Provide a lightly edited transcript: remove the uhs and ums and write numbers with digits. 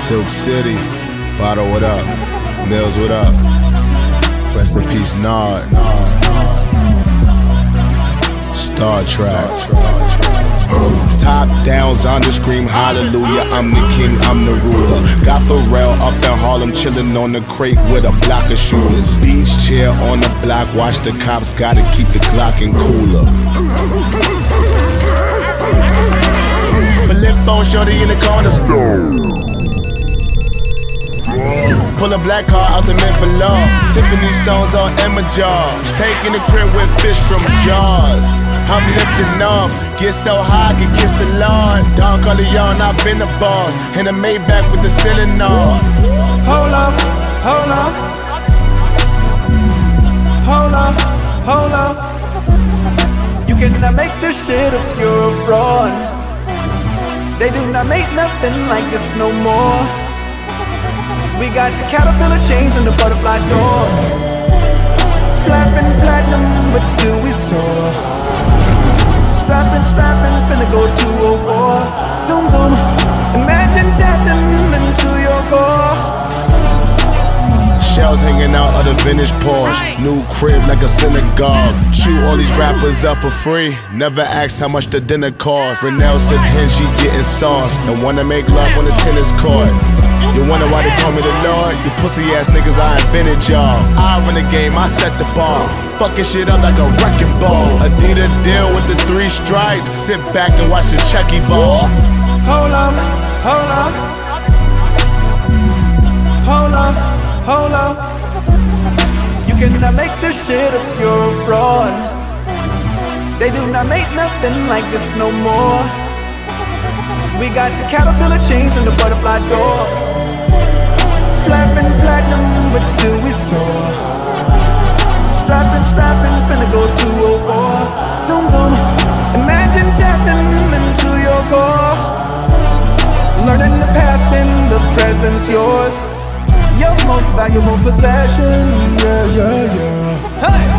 Silk City, Vado, what up? Mills, what up? Rest in peace, Nod. Star Trek. Top down, Zonda scream hallelujah. I'm the king, I'm the ruler. Got Pharrell up in Harlem, chillin' on the crate with a block of shooters. Beach chair on the block, watch the cops, gotta keep the Glock in cooler. Flip phone shorty in the corners. Pull a black car out the mint below. Tiffany stones on Emma jaw. Taking the crib with fish from Jaws. I'm lifting off, get so high I can kiss the Lord. Don Corleone, I've been the boss. In a Maybach with the ceiling on. Hold up, hold up. Hold up, hold up. You cannot make this shit if you're a fraud. They do not make nothing like this no more. Cause we got the caterpillar chains and the butterfly doors. Flapping platinum, but still we soar. Strapping, finna go to a war. Zoom, zoom, imagine tapping into your core. Shells hanging out of the vintage Porsche. New crib like a synagogue. Chew all these rappers up for free. Never asked how much the dinner cost. Renell sip hen, she getting sauce. And wanna make love on the tennis court. You wonder why they call me the Lord? You pussy ass niggas, I invented y'all. I run the game, I set the bar. Fucking shit up like a wrecking ball. Adidas deal with the 3 stripes. Sit back and watch the check evolve. Hold up, hold up. Hold up, hold up. You cannot make this shit if you're a fraud. They do not make nothing like this no more. Cause we got the caterpillar chains and the butterfly doors. Flapping platinum, but still we soar. Strapping, finna go to a war. Zoom, zoom, imagine tapping into your core. Learning the past and the present's yours. Your most valuable possession, yeah, yeah, yeah. Hey!